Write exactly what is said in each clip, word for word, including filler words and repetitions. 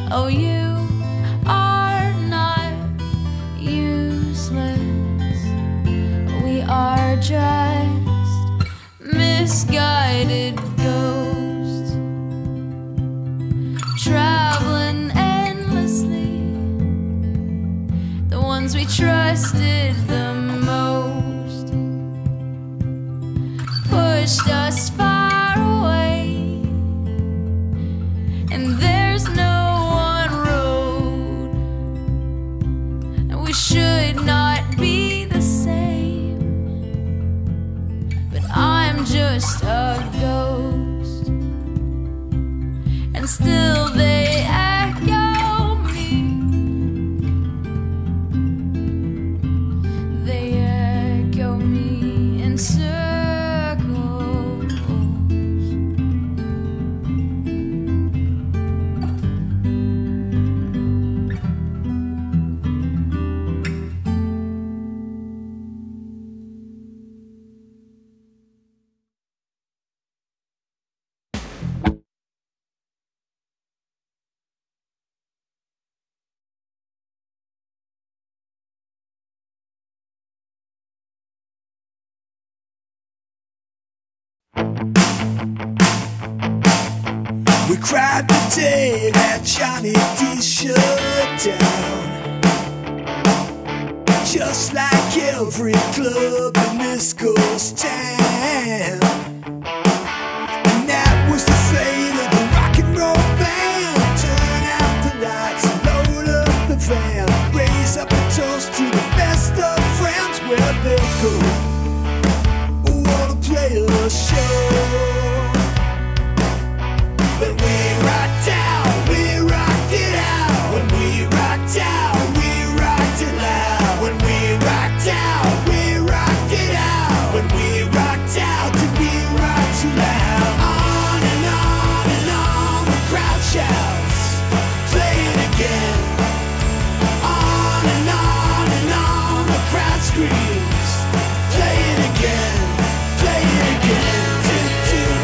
Oh, you are not useless. We are just misguided ghosts, traveling endlessly. The ones we trusted the most pushed us far away, and there's no one road, and we should not be the same. But I'm just a ghost, and still they echo me. They echo me in circles. We cried the day that Johnny D shut down, just like every club in this ghost town. And that was the fate of the rock and roll band. Turn out the lights and load up the van, raise up a toast to the best of friends. Where they go, wanna play a show. When we rocked out, we rocked it out. When we rocked out, we rocked it loud. When we rocked out, we rocked it out. When we rocked out, did we rock too loud? On and on and on, the crowd shouts, play it again. On and on and on, the crowd screams, play it again, play it again. Do, do.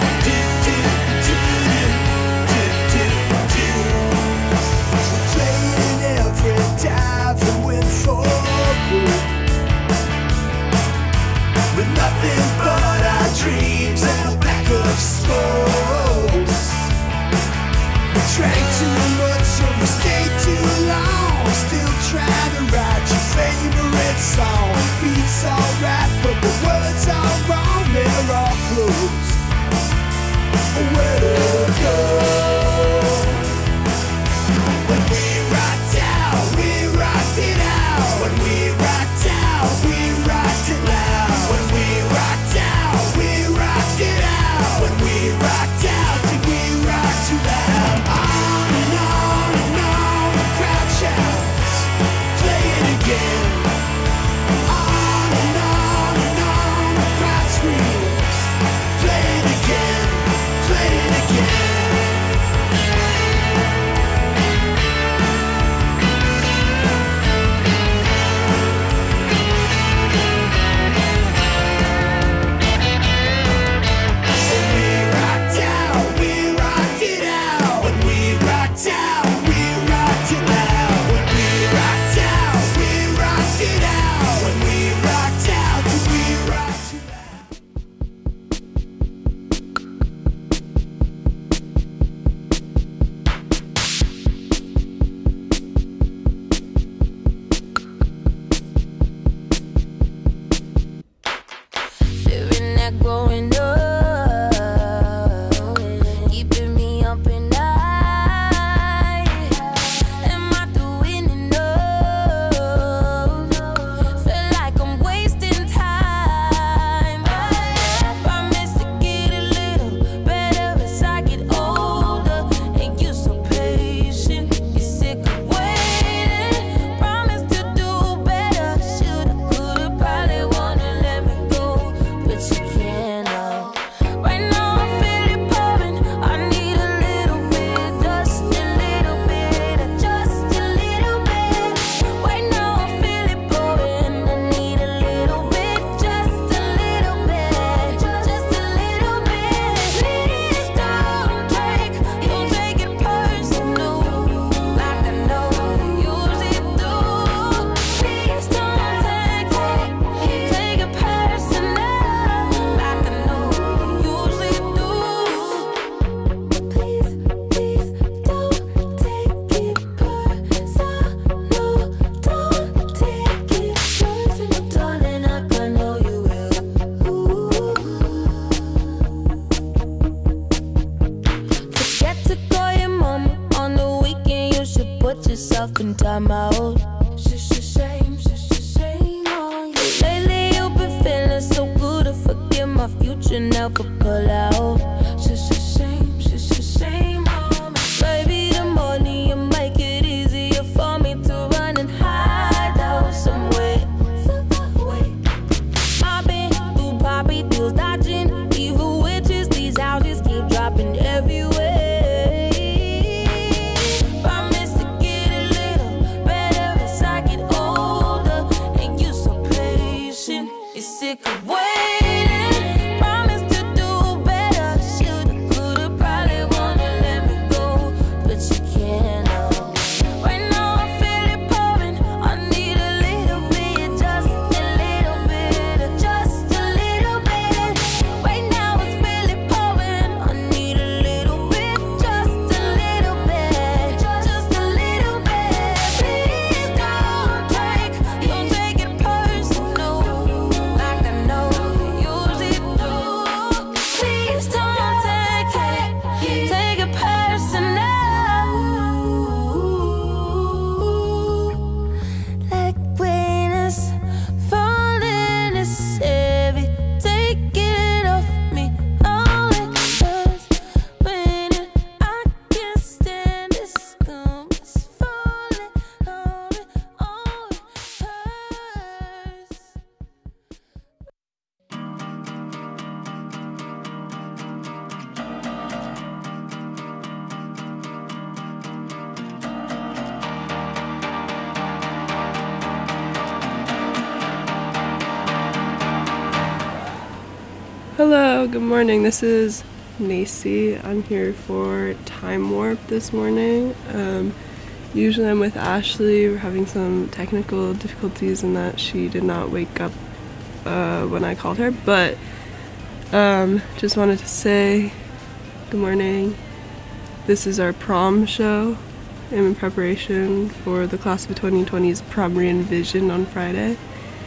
Hello, good morning. This is Nacy. I'm here for Time Warp this morning. Um, usually I'm with Ashley. We're having some technical difficulties in that she did not wake up uh, when I called her, but um, just wanted to say good morning. This is our prom show. I'm in preparation for the class of twenty twenty's prom re-envision on Friday.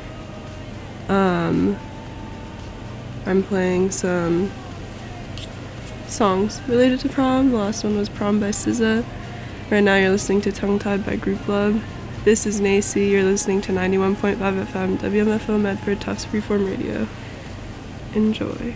Um, I'm playing some songs related to prom. The last one was Prom by S Z A. Right now you're listening to Tongue Tied by Group Love. This is Nacy. You're listening to ninety-one point five F M, W M F O Medford, Tufts Freeform Radio. Enjoy.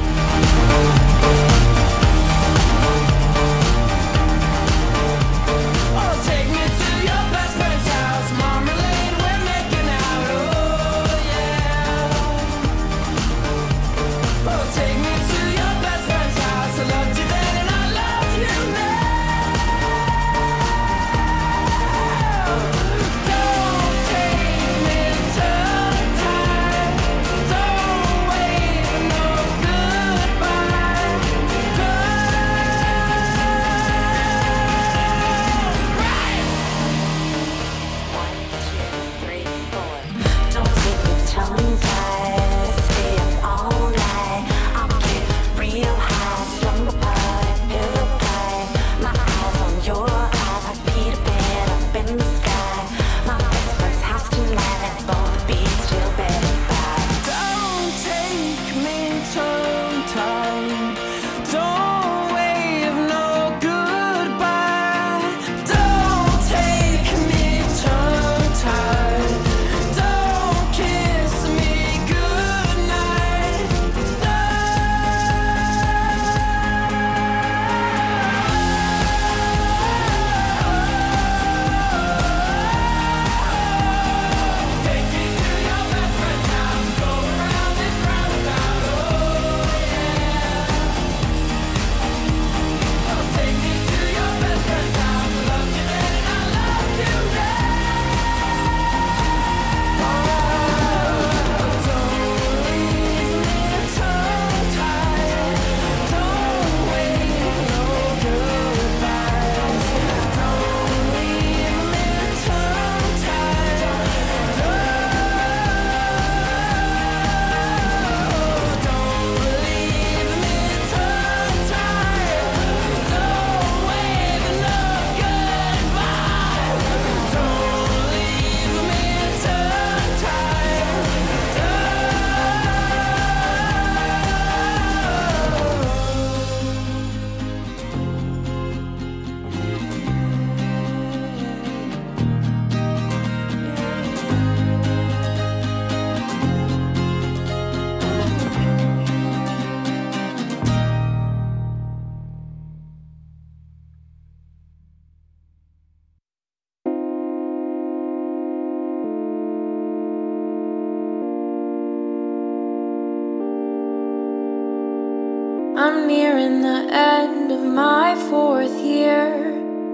I'm nearing the end of my fourth year.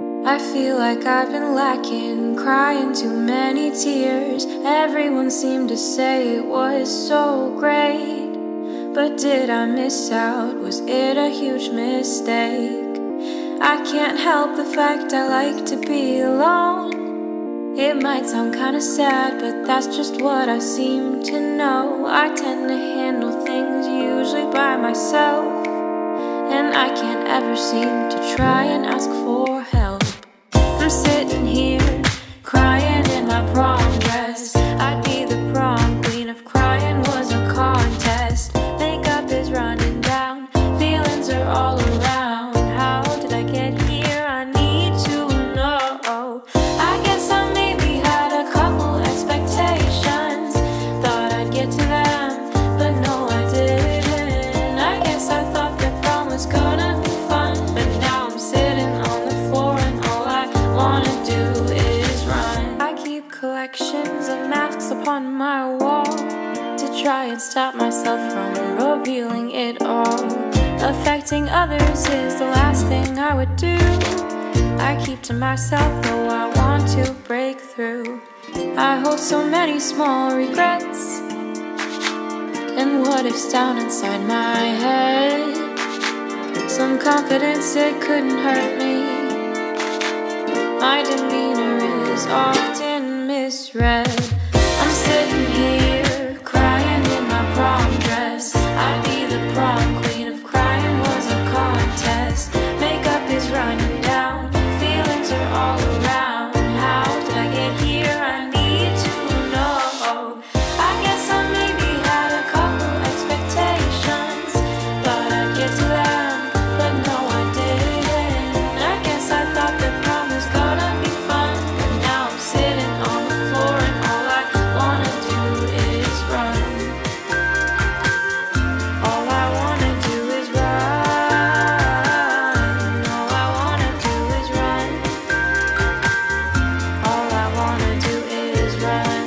I feel like I've been lacking, crying too many tears. Everyone seemed to say it was so great, but did I miss out? Was it a huge mistake? I can't help the fact I like to be alone. It might sound kinda sad, but that's just what I seem to know. I tend to handle things usually by myself, and I can't ever seem to try and ask for help. I'm sitting here, crying in my prom dress. I'd be the prom queen if crying was a contest. Makeup is running down, feelings are all around. How did I get here? I need to know. I guess I maybe had a couple expectations, thought I'd get to them, but no I didn't. I guess I thought that prom was gonna be fun, but now I'm sitting on the floor and all I wanna do is run. I keep collections of masks upon my wall to try and stop myself from revealing it all. Affecting others is the last thing I would do. I keep to myself though I want to break through. I hold so many small regrets, And what if's down inside my head? Some confidence, it couldn't hurt me. My demeanor is often misread. I'm sitting here crying in my prom dress. I'd be the prom queen if crying was a contest. Makeup is running down, feelings are all around. How did I get here? I need to know. I guess I maybe had a couple expectations. Thought I'd get to them, but no I didn't. I guess I thought that prom was gonna be fun, but now I'm sitting on the floor and all I wanna do is run. All I wanna do is run. All I wanna do is run. All I wanna do is run.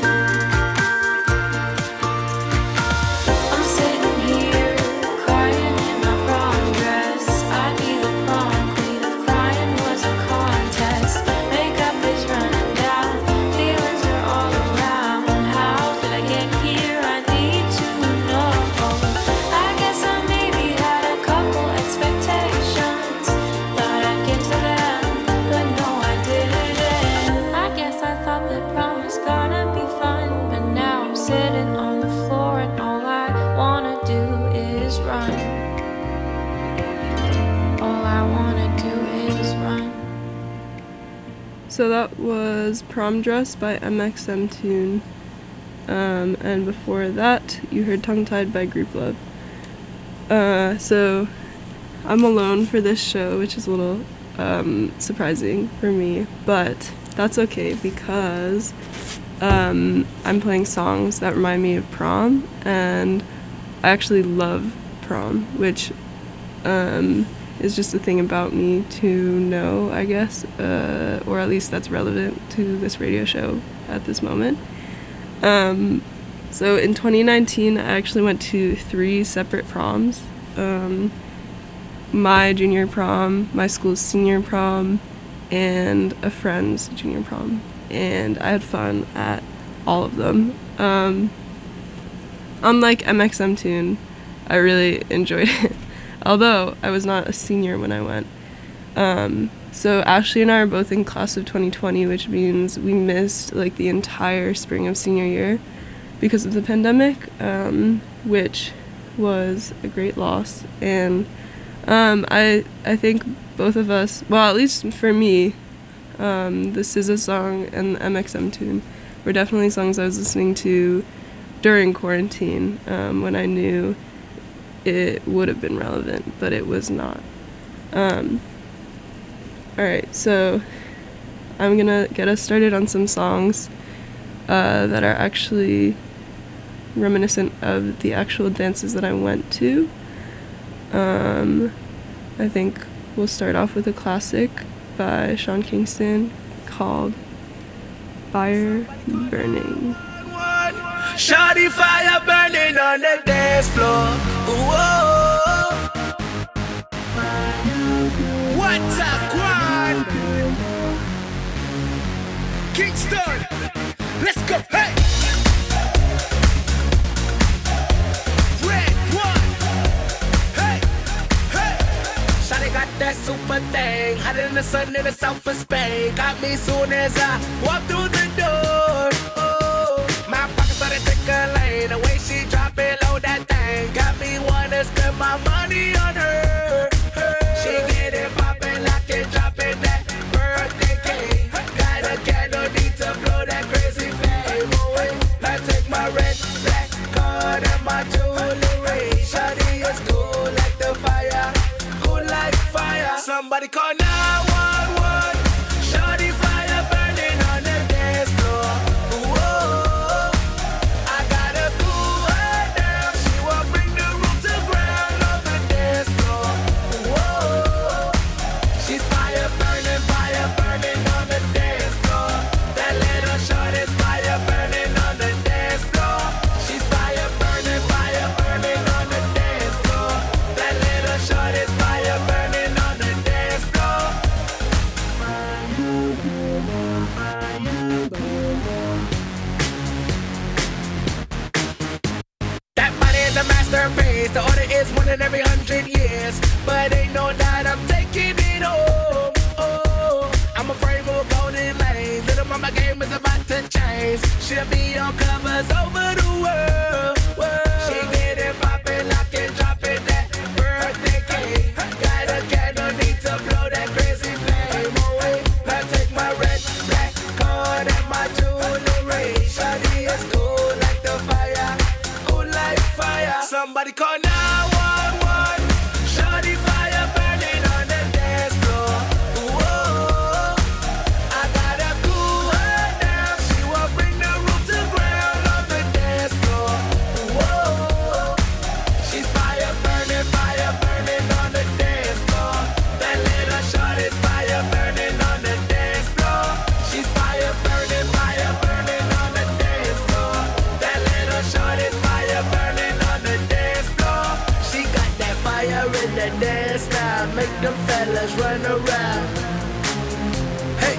I'm sitting here crying in my prom dress. I'd be the prom queen if crying was a contest. Makeup is running down, feelings are all around. How did I get here? I need to know. I guess I maybe had a couple expectations. Thought I'd get to them, but no I didn't. I guess I thought that prom was gonna be fun, but now I'm sitting on the floor and all I wanna do is run. All I wanna do is run. So that was Prom Dress by M X M Tune. Um, and before that, you heard Tongue Tied by Group Love. Uh, so I'm alone for this show, which is a little um, surprising for me, but that's okay because um, I'm playing songs that remind me of prom, and I actually love prom, which um, is just a thing about me to know, I guess, uh, or at least that's relevant to this radio show at this moment. Um, so in twenty nineteen, I actually went to three separate proms. Um, my junior prom, my school's senior prom, and a friend's junior prom. And I had fun at all of them. Um, unlike M X M Tune, I really enjoyed it. Although I was not a senior when I went. Um, so Ashley and I are both in class of twenty twenty, which means we missed like the entire spring of senior year because of the pandemic, um, which was a great loss. And um, I I think both of us, well, at least for me, um, the S Z A song and the M X M Tune were definitely songs I was listening to during quarantine, um, when I knew it would have been relevant, but it was not. Um, Alright, so I'm gonna get us started on some songs uh, that are actually reminiscent of the actual dances that I went to. Um, I think we'll start off with a classic by Sean Kingston called Fire Burning. Shawty fire burning on the dance floor. Whoa. What a quad. Kingston. Let's go. Hey. Red one. Hey. Hey. Shawty got that super thing. Hotter than the sun in the south of Spain. Got me soon as I walk through the door. My pockets started tickling. The way she drop it low, that thing got me wanna spend my money on her. She get it poppin', lock it, dropping that birthday cake. Got a candle, need to blow that crazy flame away. I take my red, black card and my jewelry. Shawty is cool like the fire, cool like fire. Somebody call nine one one. Shawty fire burning on the dance floor. in every hundred years, but ain't no doubt I'm taking it home. Oh, I'm afraid for golden lanes. Little mama game is about to change. She'll be on covers over the world. world. She get it poppin', lock and drop it, that birthday cake. Got a candle, need to blow that crazy flame away. Now take my red, black card and my jewelry. Shawty is cool like the fire, cool like fire. Somebody call nine one one. Shawty fire burning on the dance floor. Whoa, I gotta cool her down. She will bring the roof to ground on the dance floor. Whoa, she's fire burning, fire burning on the dance floor. That little shawty's fire burning on the dance floor. She's fire burning, fire burning on the dance floor. That little shawty's fire burning on the dance floor. She got that fire in the dance now, make them fellas run around. Hey,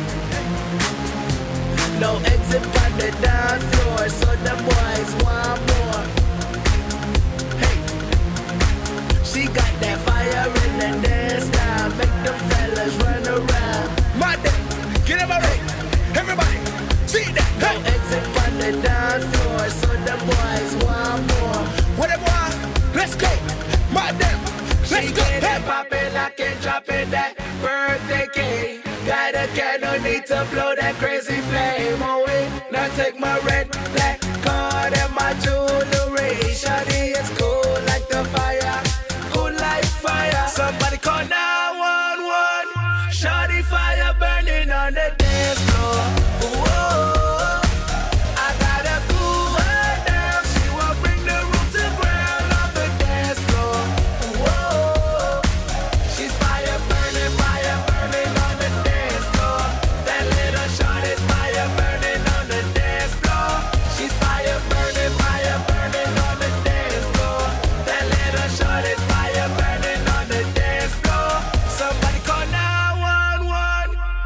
no exit on the dance floor, so the boys want more. Hey, she got that fire in the dance now, make them fellas run around. My day, get him right, everybody, see that. Hey, no exit on the dance floor, so the boys want more. Whatever, let's go. My damn, let's she go. Get hey. It poppin', lock and drop it, that birthday cake. Got a candle, need to blow that crazy flame away. Now take my red, black card and my jewelry. Shawty is cool like the fire, cool like fire. Somebody call nine one one. Shawty fire burning on the dance floor. Whoa, I gotta cool her down. She will bring the roof to ground on the dance floor. Whoa, she's fire burning, fire burning on the dance floor. That little shawty's fire burning on the dance floor. She's fire burning, fire burning on the dance floor. That little shawty's fire burning on the dance floor. Somebody call nine one one.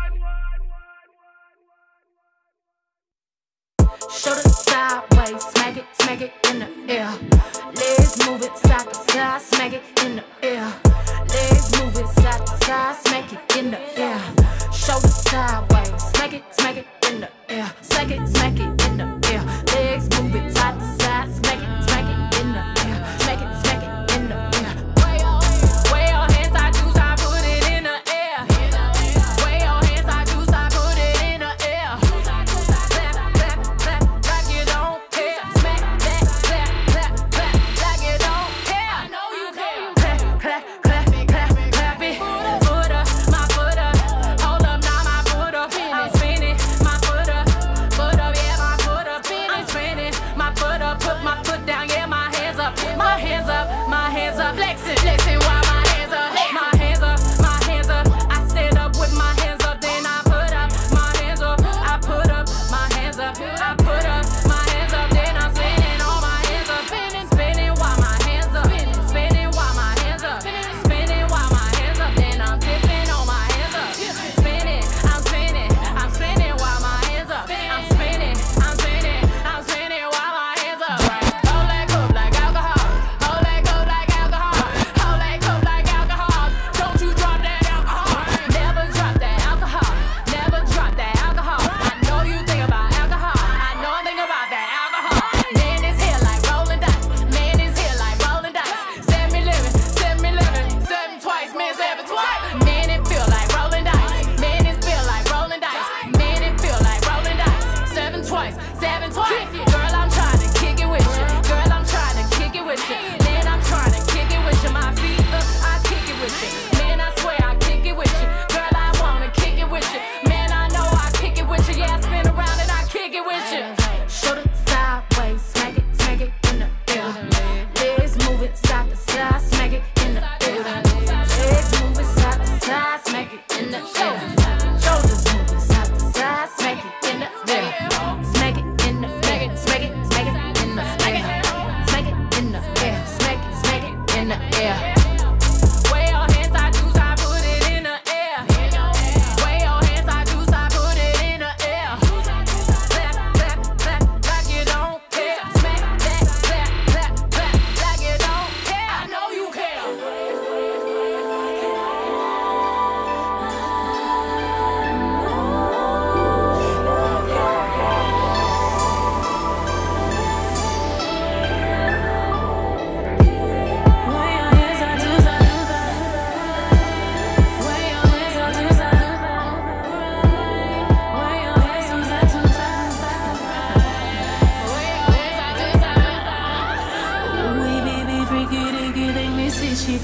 Shoulder sideways, smack it, smack it in the air. Legs move it side to side, smack it in the air. Legs move it side to side, smack it in the air. Shoulder sideways, smack it, smack it in the air. Smack it, smack it in the air. Legs move it side to side, smack it, smack it in the air. Smack it, smack it in the air. Way your hands, I juice, I put it in the air. Way your hands, I juice, I put it in the air. Clap, clap, clap, like you don't care. Smack that, clap, clap, clap, like you don't care. I know you care. Clap, clap, clap, clap, clap it. Foot up, my foot up. Hold up, now my foot up. I'm spinning, my foot up. Foot up, yeah, my foot up. I'm spinning, my foot up. Put my foot down, yeah, my hands up. My hands up, my hands up. Flexing, flexing while my hands up. My hands up, my hands up. I stand up with my hands up, then I put up my hands up. I put up my hands up. I put up my hands up, then I'm spinning all my hands up. Spinning, spinning while my hands up. Spinning while my hands up. Spinning while my hands up, then I'm tipping on my hands up. Spinning, I'm spinning, I'm spinning while my hands up. I'm spinning, I'm spinning, I'm spinning while my hands up. Hold that cup like alcohol. Hold that cup like alcohol. Hold that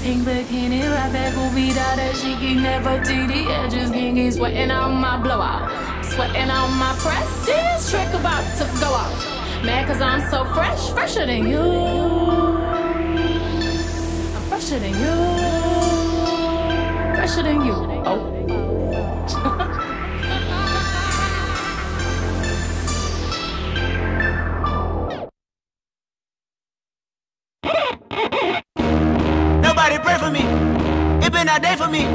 Pink bikini, like that goofy doll that she keep Nefertiti. Edges kinky, sweating on my blowout, sweating on my press. See this trick about to go off. Mad cause I'm so fresh, fresher than you. I'm fresher than you, fresher than you. Oh. Nobody pray for me. It been a day for me.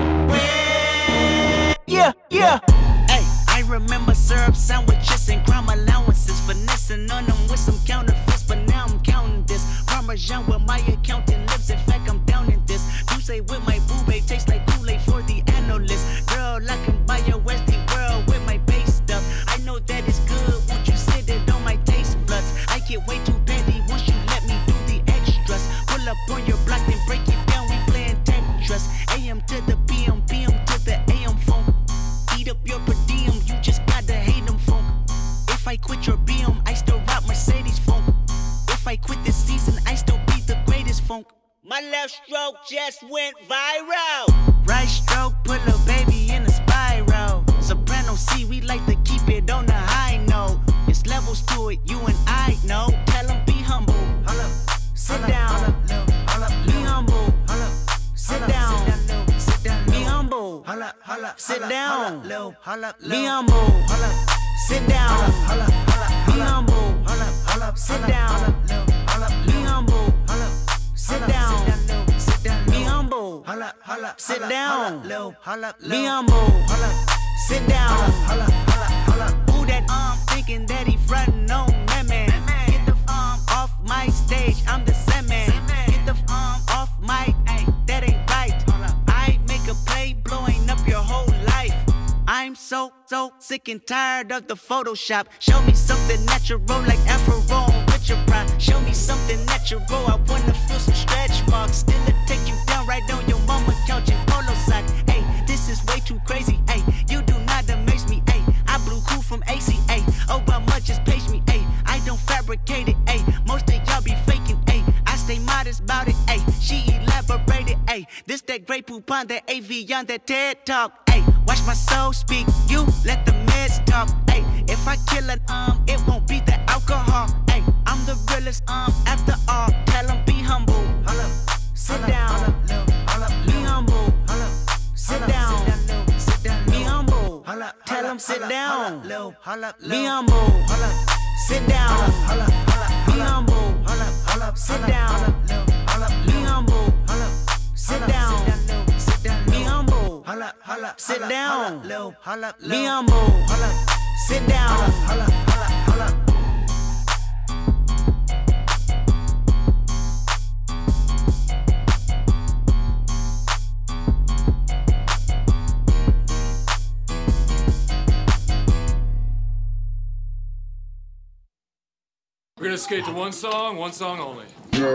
Yeah, yeah. Hey, I remember syrup sandwiches and crime allowances, finessing on them with some counterfeits, but now I'm counting this. Parmesan with my accountant lips. In fact, I'm down in this. You say with my boo babe tastes like Kool-Aid for the analyst. Girl, I can buy your Westie world with my base stuff. I know that it's good. Won't you sit it on my taste buds? I get way too petty once you let me do the extras. Pull up on your block and break it down. We playing Tetris. A M to the P M, P M to the A M phone. Eat up your per diem. You just gotta hate them phone. If I quit your B M, I still rock Mercedes funk. If I quit this season, I still be the greatest funk. My left stroke just went viral. Right stroke put a baby in a spiral. Soprano C, we like to keep it on the high note. It's levels to it, you and I know. Tell them be humble. Sit down. Be humble. Sit down. Be humble. Sit down. Be humble. Sit down. Be humble. Sit down. Be humble. Sit down. Be humble. Sit down. Be humble. Sit down. Who that um thinking that he frontin' on that man? Get the um off my stage, I'm the same man. Get the um off my, ay, that ain't right. I make a play blowing up your whole life. I'm so, so sick and tired of the Photoshop. Show me something natural like Afro with your pride. Show me something natural, I wanna feel some stretch marks. Still it take you down right on your mama couch in polo sock. Hey, this is way too crazy, hey. You do not amaze me, hey. I blew cool from A C A. Obama just page me, hey. I don't fabricate it, hey. Most of y'all be faking, hey. I stay modest about it, hey. She elaborated, hey. This that Grey Poupon, that A V on that TED Talk, hey. Watch my soul speak, you let the meds talk, hey. If I kill an um, it won't be the alcohol, hey. I'm the realest um, after all. Tell them be humble. Sit down. Be humble. Sit down. Be humble. Tell them sit down. Be humble. Sit down. Be humble. Sit down. Be humble. Sit down. Be humble. Sit down. Be humble. Sit down. We're gonna skate to one song, one song only.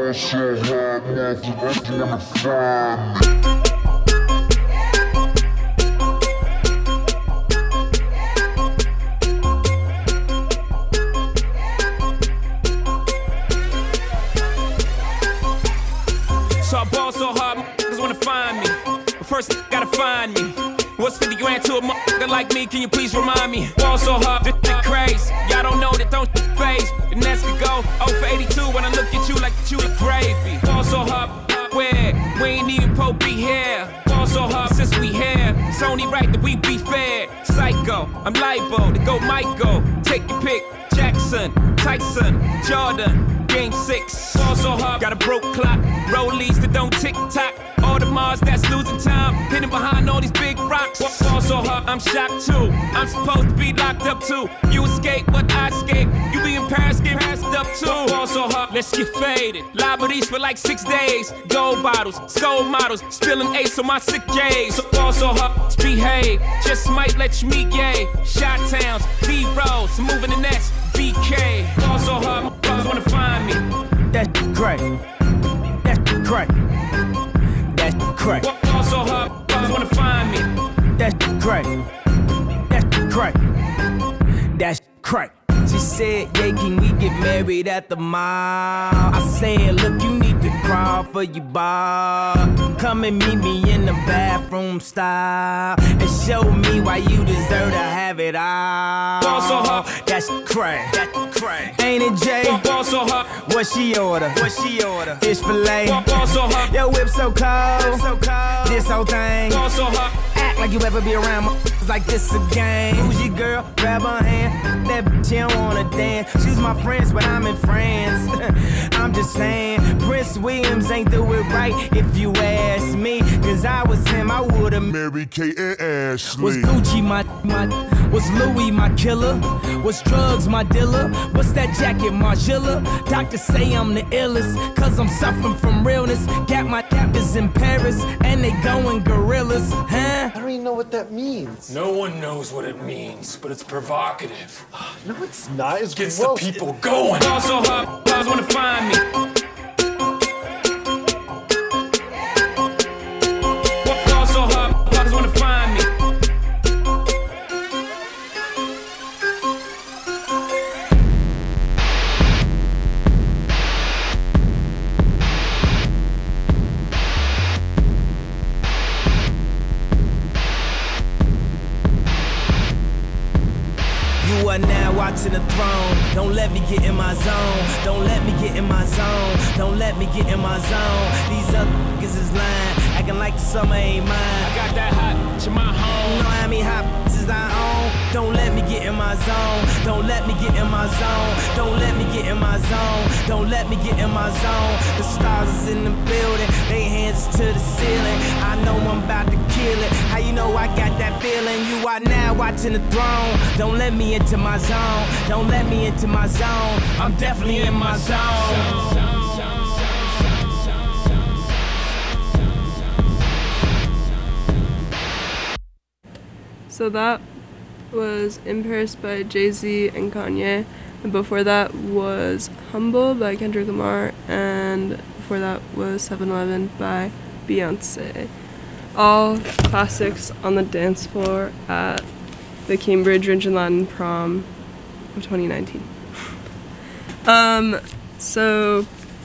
So I ball so hard, niggas wanna find me. But first, gotta find me. What's fifty grand to a motherfucker like me? Can you please remind me? Ball so hard, this shit crazy. Y'all don't know that don't phase. The next could go oh for eighty-two when I look at you like you the gravy. Ball so hard, where? We ain't even po be here. Ball so hard since we here. It's only right that we be fair. Psycho, I'm libo to go Michael. Take your pick. Jackson, Tyson, Jordan. Game six. Ball so hard, got a broke clock. Rollies that don't tick tock. All the Mars that's losing time. Hidden behind all these big rocks. Ball so hard, I'm shocked too. I'm supposed to be locked up too. You escape, but I escape. You be in Paris, get passed up too. Ball so hard, let's get faded. Liberties for like six days. Gold bottles, soul models. Spilling ace on my sick days. So ball so hard, let's behave. Just might let you meet gay. Shot towns, B-rolls, moving the next B K. Ball so hard, brothers wanna find me. That's great. That's great. That's great. Ball so hard, brothers wanna find me. That's great. That's great. That's great. She said, yeah, can we get married at the mall? I said, look, you need to crawl for your bar. Come and meet me in the bathroom style and show me why you deserve to have it all. Ball so hot, that's crack. That's crack. Ain't it, Jay? ball so hot, What she order? What she order? Fish fillet. ball so hot, Yo, whip so cold. So cold. This whole thing. ball so hot. Act like you ever be around my like this again. Who's your girl? Grab her hand. That bitch, she don't wanna dance. She's my friends, but I'm in France. I'm just saying, Prince Williams ain't do it right if you ask me. Cause I was him, I would've Mary Kate and Ashley. Was Gucci my, my, was Louis my killer? Was drugs my dealer? What's that jacket, Margiela? Doctors say I'm the illest, cause I'm suffering from realness. Got my captors in Paris, and they going gorillas, huh? I don't even know what that means. No one knows what it means, but it's provocative. No, it's not. It's Gets gross. the people going. Ball so hot, guys wanna find me. Ball so hot, guys wanna find me. You are now watching the throne. Don't let me get in my zone. Don't let me get in my zone. Don't let me get in my zone. These other niggas is lying, acting like the summer ain't mine. I got that hot to my You home. know how many hot bitches I own. Don't let me get in my zone. Don't let me get in my zone. Don't let me get in my zone. Don't let me get in my zone. The stars is in the building. They hands to the ceiling. I know I'm about to kill it. How you know I got that feeling? You are now watching the throne. Don't let me into my zone. Don't let me into my zone. I'm definitely in my zone. So that was In Paris by Jay-Z and Kanye. And before that was Humble by Kendrick Lamar. And before that was seven eleven by Beyonce. All classics on the dance floor at the Cambridge Rich and Latin prom of twenty nineteen. um, so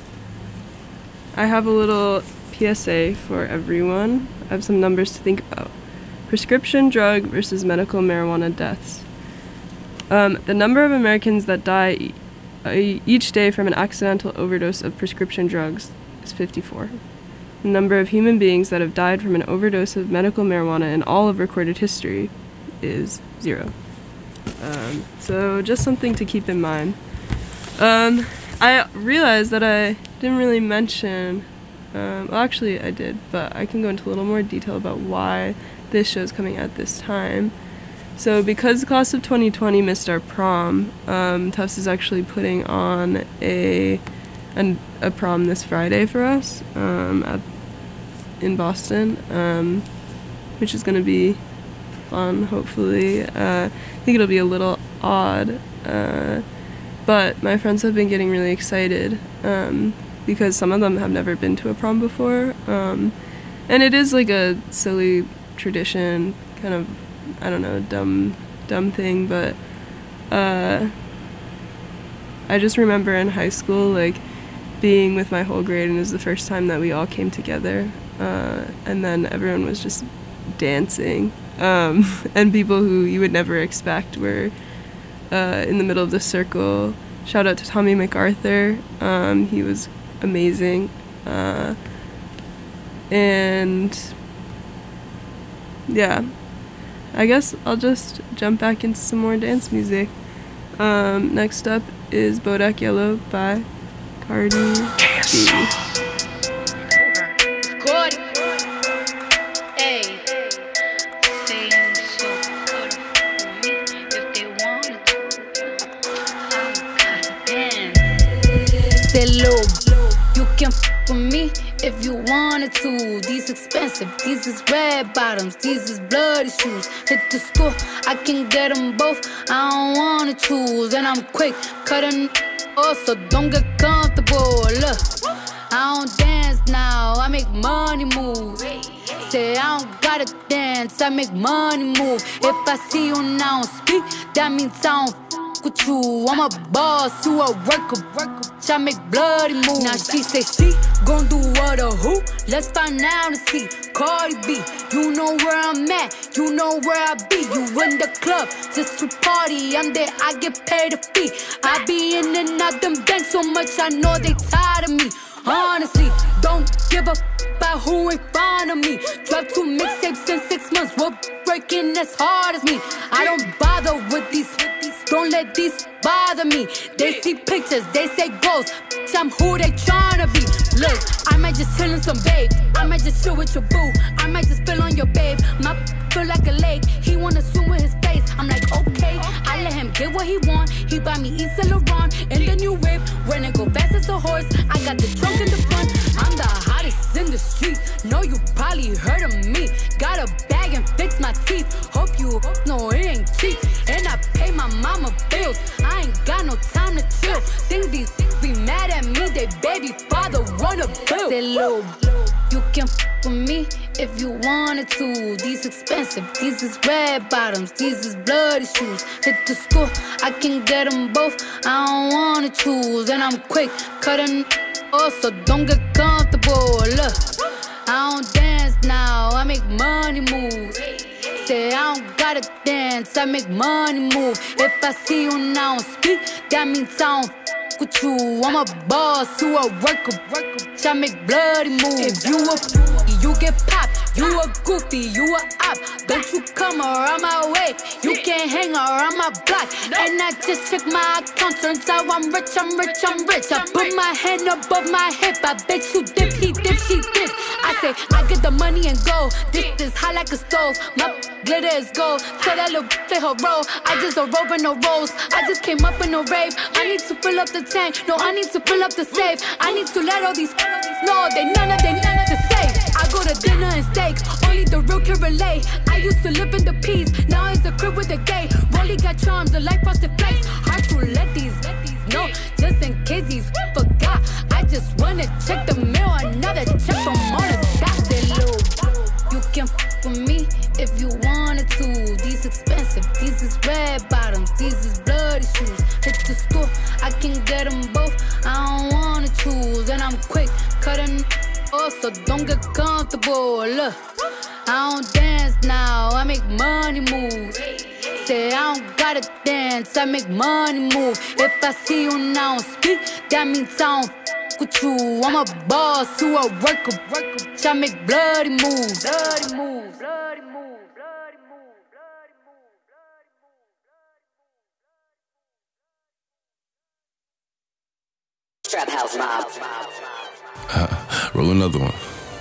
I have a little P S A for everyone. I have some numbers to think about. Prescription drug versus medical marijuana deaths. Um, the number of Americans that die e- each day from an accidental overdose of prescription drugs is fifty-four. The number of human beings that have died from an overdose of medical marijuana in all of recorded history is zero. Um, so just something to keep in mind. Um, I realized that I didn't really mention, um, well actually I did, but I can go into a little more detail about why this show's coming at this time. So because the class of twenty twenty missed our prom, um, Tufts is actually putting on a an, a prom this Friday for us um, at, in Boston, um, which is going to be fun, hopefully. Uh, I think it'll be a little odd, uh, but my friends have been getting really excited um, because some of them have never been to a prom before, um, and it is like a silly tradition, kind of, I don't know, dumb dumb thing, but uh, I just remember in high school like being with my whole grade, and it was the first time that we all came together, uh, and then everyone was just dancing, um, and people who you would never expect were uh, in the middle of the circle. Shout out to Tommy MacArthur, um, he was amazing, uh, and yeah, I guess I'll just jump back into some more dance music. Um, next up is Bodak Yellow by Cardi B. Good. Hey, saying so good for me if they want to. Say low, you can f with me if you wanted to. These expensive, these is red bottoms, these is bloody shoes. Hit the store, I can get them both. I don't wanna choose, and I'm quick cutting off, so don't get comfortable. Look, I don't dance now, I make money move. Say I don't gotta dance, I make money move. If I see you now speak, that means I don't. with you. I'm a boss, you a worker, worker. I make bloody moves. Now she say she gon' do what or who? Let's find out and see. Cardi B, you know where I'm at, you know where I be. You in the club just to party. I'm there, I get paid a fee. I be in and out them banks so much, I know they tired of me. Honestly, don't give a f about who in front of me. Drop two mixtapes in six months, we're breaking as hard as me. I don't bother with these, don't let these bother me. They see pictures, they say ghosts. I'm who they tryna be. Look, I might just chill in some babe. I might just chill with your boo. I might just spill on your babe. My feel like a lake. He wanna swim with his face. I'm like, okay. I let him get what he want. He buy me East Saint Laurent in the new whip. When it go fast as a horse, I got the trunk in the front. I'm the hottest in the street. Know you probably heard of me. Got a bag and fix my teeth. Hope you know it ain't cheap. And I pay my mama bills. I ain't got no time to chill. Think these be mad at me. They baby father run a bill. Say, Lil, you can f with me if you wanted to. These expensive, these is red bottoms, these is bloody shoes. Hit the school, I can get them both. I don't wanna choose, and I'm quick cutting off, so don't get comfortable. Look, I don't dance now, I make money moves. Say I don't gotta dance, I make money move. If I see you now speak, that means I don't with you. I'm a boss, you a worker, worker. I make bloody moves. If you a you get popped. You a goofy, you a op. Don't you come around my way. You can't hang around my block. And I just check my account. Turns out I'm rich, I'm rich, I'm rich. I put my hand above my hip. I bet you dip, he dip, she dip. I say I get the money and go. This is hot like a stove. My glitter is gold. Tell that little play her role. I just a rope and no rolls. I just came up in a rave. I need to fill up the tank. No, I need to fill up the safe. I need to let all these know they none of they none of the safe. I go to dinner and steak. Only the real can relate. I used to live in the peace. Now it's the crib with the gay. Rolly got charms, the life frosted flakes. Hard to let these let these know. Just in case he's forgot. I just wanna check the mail. Another check from all the stocks. Say, Lil, you can f with me if you wanted to. These expensive, these is red bottoms, these is bloody shoes. Hit the school, I can get them both. I don't wanna choose, and I'm quick cutting off, so don't get comfortable. Look, I don't dance now, I make money moves. Say I don't gotta dance, I make money move. If I see you now speak, that means I don't with you. I'm a boss, you a worker, worker. I make bloody moves. Bloody moves. Bloody moves. Trap House Mob. Uh, roll another one.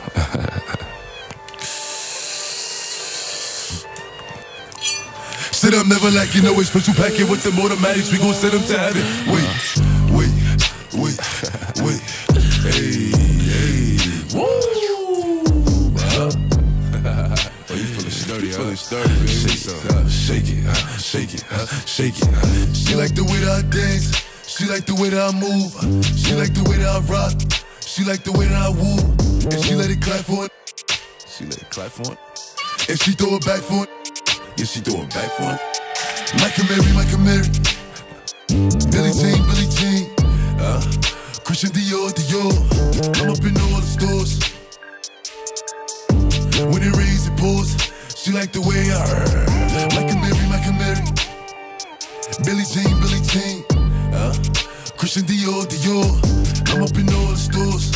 Sit up, never like you know it's special packet with them automatics. We gon' send them to heaven. Wait, wait, wait, wait. Hey, hey, woo. Uh, oh, you feeling sturdy, you feeling sturdy, baby. Shake it, uh, shake it, uh, shake it, uh, shake it. Uh. She like the way that I dance. She like the way that I move. She like the way that I rock. She like the way that I woo. And she let it clap for it. She let it clap for it. And she throw it back for it. Yeah, she throw it back for it. Micah Mary, Micah Mary. Billie Jean, Billie Jean. Uh, Christian Dior, Dior. I'm up in all the stores. When it rains, it pours. She like the way I heard. Micah Mary, Micah Mary. Billie Jean, Billie Jean. Uh, Christian Dior, Dior. I'm up in all the stores.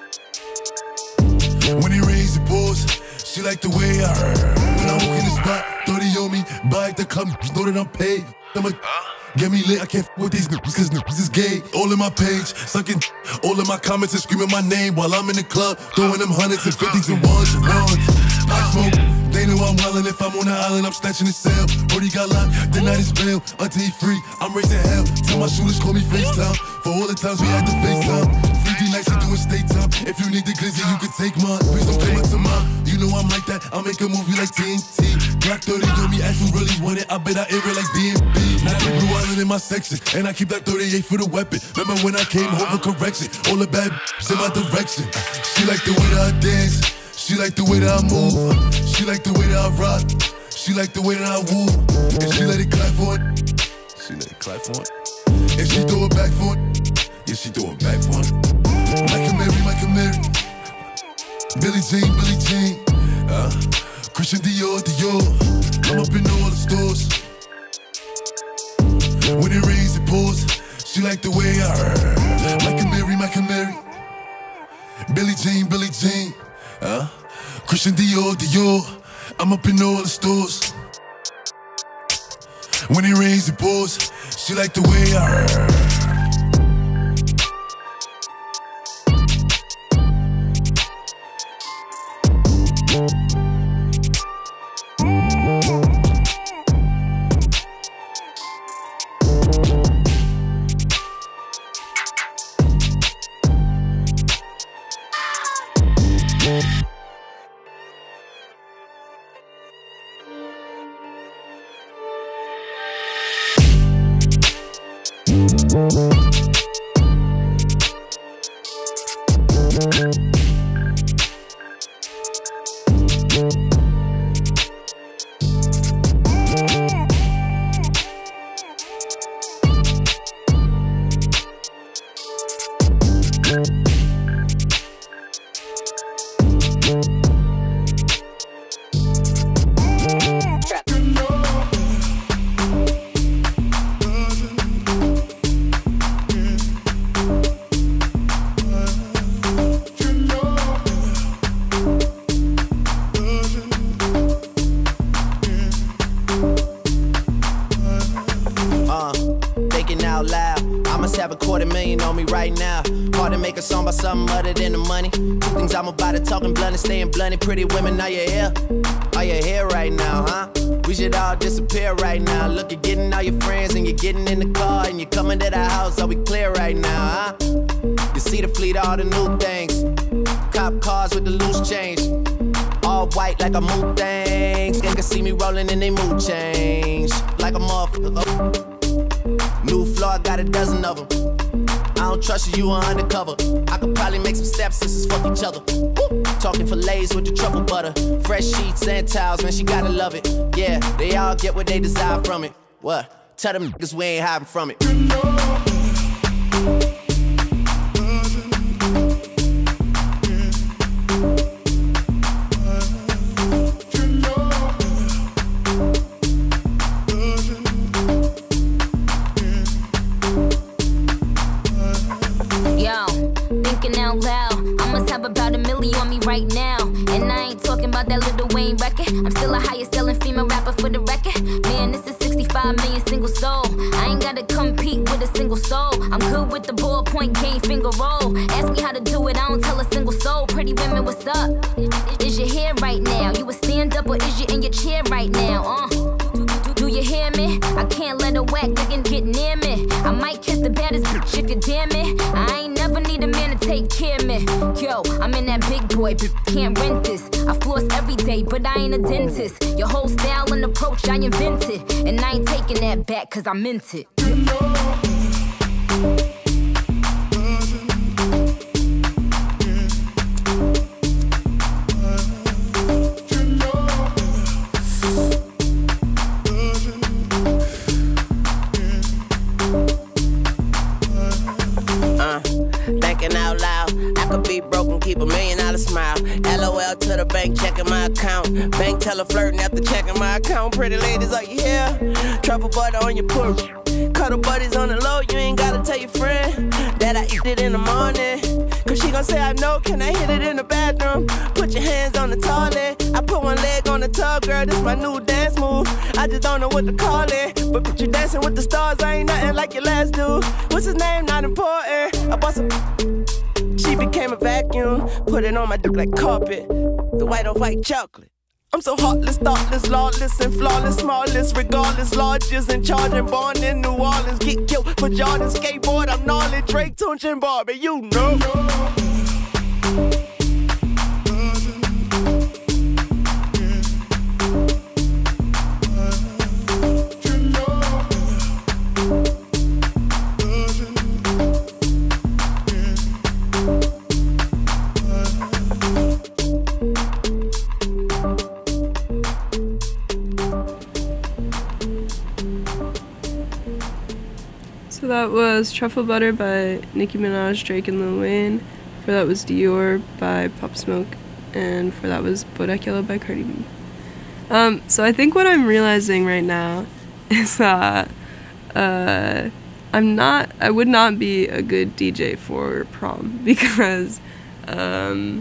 When it rains, it pours. She like the way I heard. When I walk in the spot, thirty on me. Buy at the club, know that I'm paid. I'ma get me lit, I can't f with these niggas, cause niggas is gay. All in my page, sucking all in my comments and screaming my name while I'm in the club, throwing them hundreds and fifties and ones and ones. I smoke, they know I'm wildin'. If I'm on the island, I'm snatching his cell. Brody got locked, the night is bail. Until he free, I'm raising hell. Tell my shooters, call me FaceTime. For all the times we had to FaceTime. three D nights, you doing state time. If you need the glizzy, you can take mine. Please don't come up to mine. You know I'm like that, I'll make a movie like T N T. Glock thirty on me, as you really want it. I bet I air it like D M B. Now I Blue Island in my section, and I keep that thirty-eight for the weapon. Remember when I came home for correction? All the bad in my direction. She like the way that I dance. She like the way that I move. She like the way that I rock. She like the way that I woo. And she let it clap for it. She let it clap for it. If she throw it back for it, yeah, she throw it back for it. Michael Mary, Michael Mary, Billie Jean, Billie Jean, uh, Christian Dior, Dior. I'm up in all the stores. When it rains, it pours. She like the way I heard. Michael Mary, Michael Mary, Billie Jean, Billie Jean, uh, Christian Dior, Dior. I'm up in all the stores. When it rains, it pours. She like the way I heard. Pretty women, are you here? Are you here right now, huh? We should all disappear right now. Look, you're getting all your friends and you're getting in the car and you're coming to the house. Are we clear right now, huh? You see the fleet, all the new things. Cop cars with the loose change. All white like a mood things. They can see me rolling and they mood change. Like a motherfucker. New floor, I got a dozen of them. I don't trust you, you are undercover. I could probably make some stepsisters fuck each other. Woo! Talking fillets with the truffle butter. Fresh sheets and towels, man, she gotta love it. Yeah, they all get what they desire from it. What? Tell them niggas we ain't hiding from it. Right now, and I ain't talking about that Lil Wayne record. I'm still a highest selling female rapper for the record. Man, this is sixty-five million single soul. I ain't gotta compete with a single soul. I'm good with the ballpoint game, finger roll. Ask me how to do it, I don't tell a single soul. Pretty women, what's up? Is you here right now? You a stand up or is you in your chair right now? Uh, do you hear me? I can't let a whack nigga get near me. I might kiss the baddest bitch if you damn it. I ain't never need a man to take care of me. Yo, I'm in that big boy, but can't rent this. I floss every day, but I ain't a dentist. Your whole style and approach I invented, and I ain't taking that back cause I meant it. Out loud, I could be broken, keep a million dollar smile. L O L to the bank, checking my account. Bank teller flirting after checking my account. Pretty ladies, are you here? Truffle butter on your porch. Cuddle buddies on the low, you ain't gotta tell your friend that I eat it in the morning. Cause she gon' say I know, can I hit it in the bathroom? Put your hands on the toilet. I put one leg on the tub, girl, this my new dance move. I just don't know what to call it, but put you dancing with the stars, I ain't nothing like your last dude. What's his name? Not important. I bought some. She became a vacuum, put it on my dick like carpet. The white on white chocolate. I'm so heartless, thoughtless, lawless, and flawless, smallest, regardless, largest, and charging, born in New Orleans, get killed for Jordan, skateboard, I'm gnarly, Drake, Tunch, and Barbie, you know. that was Truffle Butter by Nicki Minaj, Drake, and Lil Wayne. Before that was Dior by Pop Smoke. And before that was Bodak Yellow by Cardi B. Um, so I think what I'm realizing right now is that uh, I'm not, I would not be a good D J for prom because um,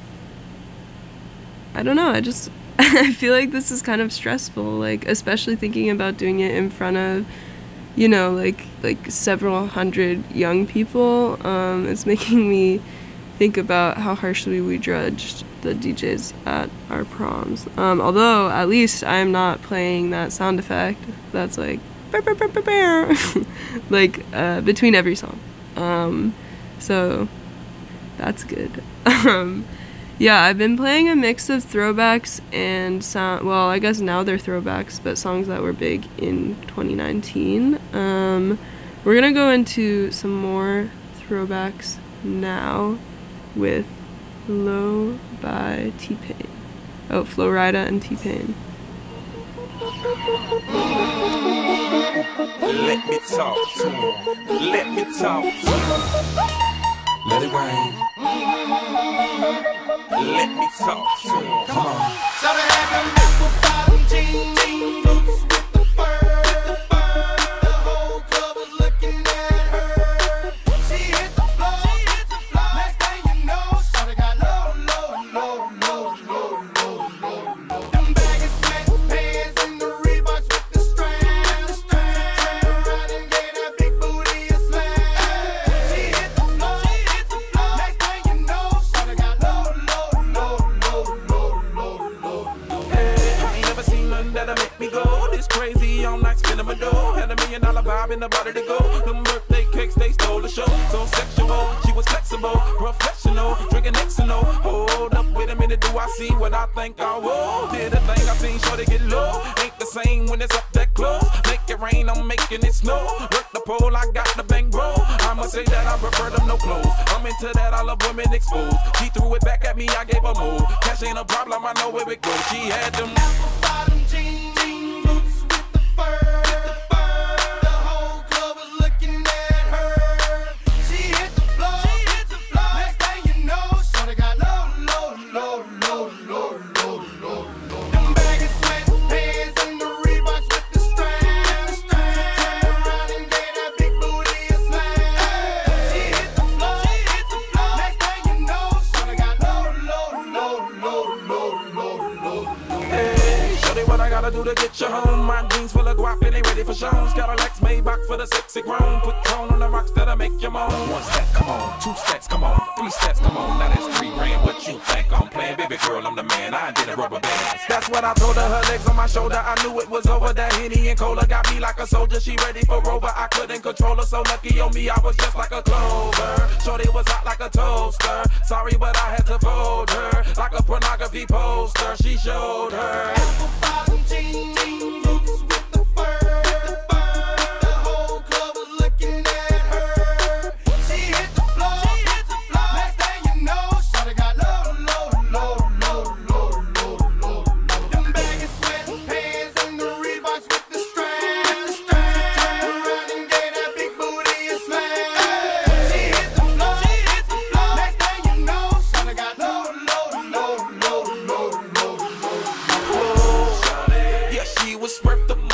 I don't know, I just, I feel like this is kind of stressful, like especially thinking about doing it in front of, you know, like like several hundred young people. Um, it's making me think about how harshly we judged the D Js at our proms. Um, although at least I'm not playing that sound effect that's like burr, burr, burr, burr, burr, like uh, between every song. Um, so that's good. um, yeah, I've been playing a mix of throwbacks and sound. Well, I guess now they're throwbacks, but songs that were big in twenty nineteen. Um, we're gonna go into some more throwbacks now with Low by T-Pain. Oh, Flo Rida and T-Pain. Let me talk to him. Let me talk to him. Let it rain. Let me talk to him. Come on. So they have them apple bottom jeans, boots with the fur. The whole club was looking at her. She hit the floor. Next thing you know, shawty got low, low, low, low, low, low, low, low. Them baggy sweatpants and the Reeboks with the straps. Turned around and gave that big booty a slap. She hit the floor. Next thing you know, shawty got low, low, low, low, low, low, low, low. Hey, I ain't never seen nothing that'll make me go this crazy all night spinning my dough. Had a million dollar vibe in the body to go. Them birthday cakes, they stole the show. So sexual, she was flexible, professional, drinking X and O. Hold up, wait a minute, do I see what I think I will? Did a thing I seen, sure to get low. Ain't the same when it's up that close. Make it rain, I'm making it snow. Work the pole, I got the bang bro. I'ma say that I prefer them no clothes. I'm into that, I love women exposed. She threw it back at me, I gave her more. Cash ain't a problem, I know where it goes. She had them apple bottom jeans, jeans, boots with the fur. The whole club was looking at her. She hit the floor. Next thing you know, shawty got low, low, low, low, low, low, low, low. Them baggy sweatpants and the Reeboks with the straps. Turned around and gave that big booty a slap. She hit the floor. Next thing you know, shawty got low, low, low, low, low, low, low, low. Hey, shorty, what I gotta do to get you home? My jeans full of guap and they ready for shows. Got a Lex Maybach for the sexy grown. Put tone on the rocks that'll make you moan. One step, come on. Two steps, come on. Three steps, come on. Now that's three grand. What you think I'm playing? Baby girl, I'm the man. I did a rubber band. That's what I told her. Her legs on my shoulder. I knew it was over. That Henny and Cola got me like a soldier. She ready for Rover. I couldn't control her. So lucky on me, I was just like a clover. Shorty was hot like a toaster. Sorry, but I had to fold her like a pornography poster. She showed her apple bottom jeans, jeans, boots with the fur. The whole club was looking at her. She hit the floor. Next thing you know, shawty got low, low, low, low, low, low, low, low. Them baggy sweatpants and the Reeboks with the straps. Turned around and gave that big booty a slap. She hit the floor. Next thing you know, shawty got low, low, low, low, low, low, low. yeah, she was worth the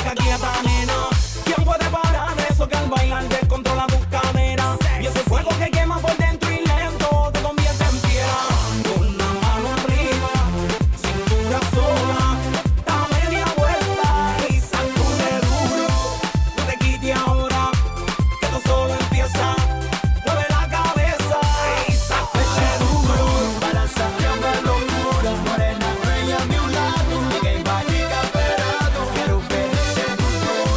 boca quieta, nena. ¿Quién puede parar eso que al bailar descontrola tus caderas? Y ese fuego que quema por dentro y lento te convierte en piedra. Con la mano arriba, cintura sola, da media vuelta y sacude duro. No te quites ahora, que esto solo empieza. Mueve la cabeza y sacude duro. Balanza de locura, morena bella a mi lado. Que vaya esperado, quiero ver ese futuro.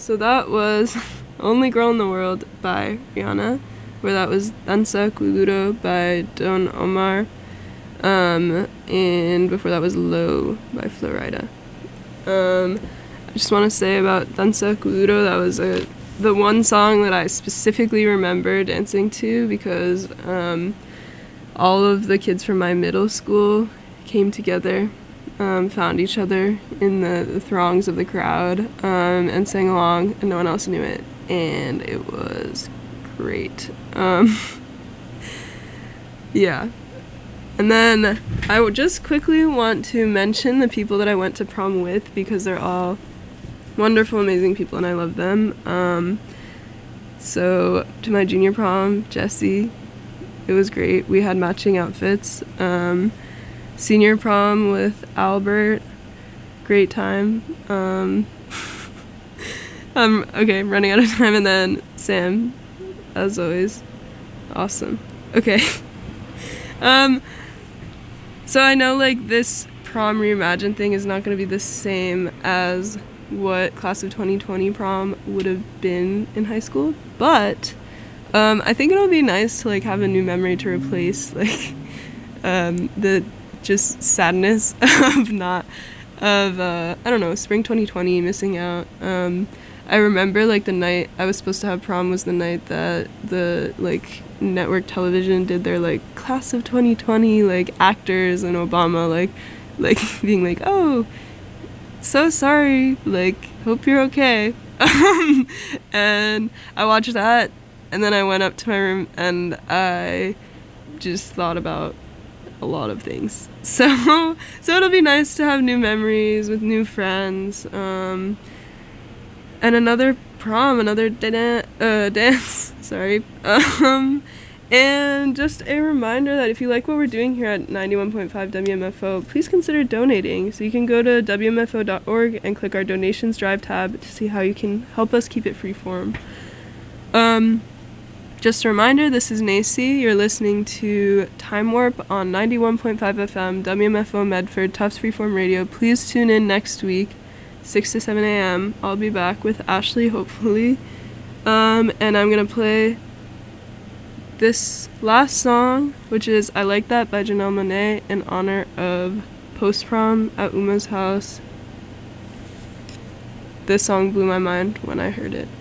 so that was Only Girl in the World by Rihanna, where that was Danza Kuduro by Don Omar, um, and before that was Low by Flo Rida. Um, I just want to say about Danza Kuduro, that was a, the one song that I specifically remember dancing to because um, all of the kids from my middle school came together, um, found each other in the, the throngs of the crowd, um, and sang along, and no one else knew it, and it was great. Um, yeah. And then I would just quickly want to mention the people that I went to prom with because they're all wonderful, amazing people, and I love them. Um, so to my junior prom, Jessie, it was great. We had matching outfits. Um, senior prom with Albert, great time. Um, I'm okay, running out of time. And then Sam, as always, awesome. Okay. um, so I know like this prom reimagined thing is not going to be the same as what class of twenty twenty prom would have been in high school, but um, I think it'll be nice to like have a new memory to replace like um, the just sadness of not of uh, I don't know, spring twenty twenty, missing out. Um, I remember like the night I was supposed to have prom was the night that the like network television did their like class of twenty twenty like actors, and Obama like like being like, oh, so sorry, like hope you're okay. Um, and I watched that, and then I went up to my room and I just thought about a lot of things. So so it'll be nice to have new memories with new friends, um, and another prom, another da- uh, dance. Sorry. Um, and just a reminder that if you like what we're doing here at ninety-one point five W M F O, please consider donating. So you can go to W M F O dot org and click our donations drive tab to see how you can help us keep it freeform. Um, just a reminder, this is Nacy. You're listening to Time Warp on ninety-one point five F M, W M F O Medford, Tufts Freeform Radio. Please tune in next week, six to seven a.m. I'll be back with Ashley, hopefully. Um, and I'm going to play this last song, which is I Like That by Janelle Monáe, in honor of post-prom at Uma's house. This song blew my mind when I heard it.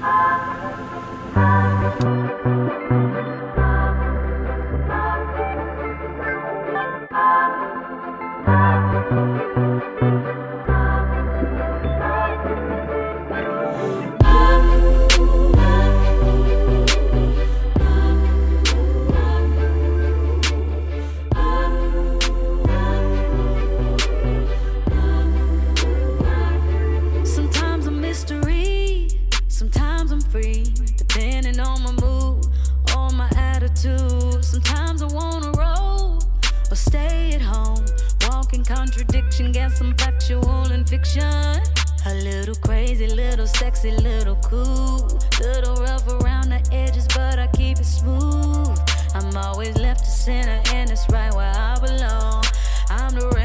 Sometimes I wanna roll or stay at home, walk in contradiction, get some factual and fiction. A little crazy, little sexy, little cool, little rough around the edges, but I keep it smooth. I'm always left to center, and it's right where I belong. I'm the